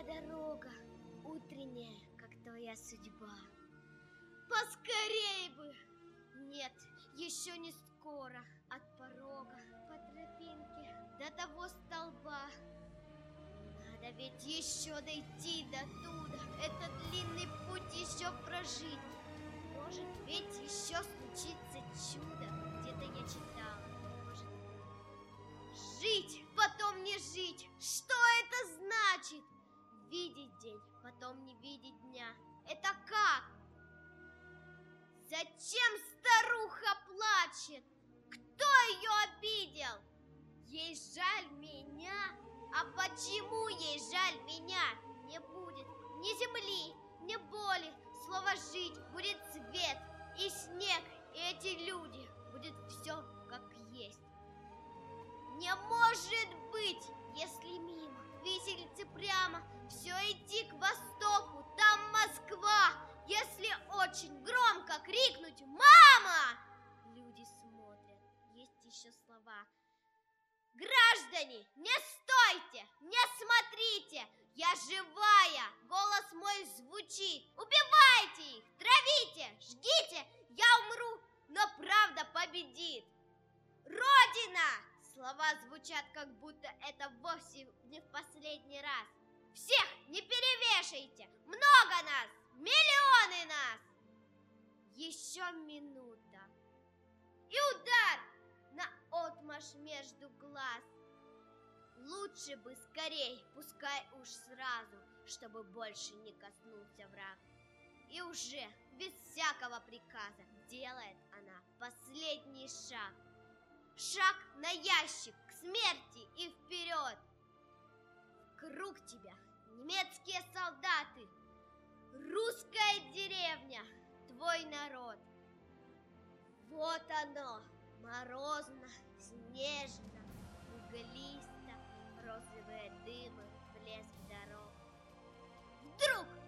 дорога, утренняя, как твоя судьба. Поскорей бы! Нет, еще не скоро. От порога по тропинке до того столба. Надо ведь еще дойти до туда, этот длинный путь еще прожить. Может ведь еще случится чудо, где-то я читала. Может жить, потом не жить. Что это значит? Видеть день, потом не видеть дня. Это как? Зачем старуха плачет? Кто ее обидел? Ей жаль меня? А почему ей жаль меня? Не будет ни земли, ни боли. Слово жить, будет свет и снег, и эти люди. Будет все как есть. Не может быть, если мимо виселицы прямо, все идти к востоку, там Москва. Если очень громко крикнуть «Мама!», люди смотрят, есть еще слова. Граждане, не стойте, не смотрите, я живая, голос мой звучит. Убивайте их, травите, жгите, я умру, но правда победит. Родина! Слова звучат, как будто это вовсе не в последний раз. Всех не перевешайте, много нас, миллионы нас. Еще минута. И удар наотмашь между глаз. Лучше бы скорей, пускай уж сразу, чтобы больше не коснулся враг. И уже без всякого приказа делает она последний шаг. Шаг на ящик, к смерти и вперед. Вокруг тебя немецкие солдаты, русская деревня, твой народ. Вот оно, морозно, снежно, углисто, розовые дымы, блеск дорог. Вдруг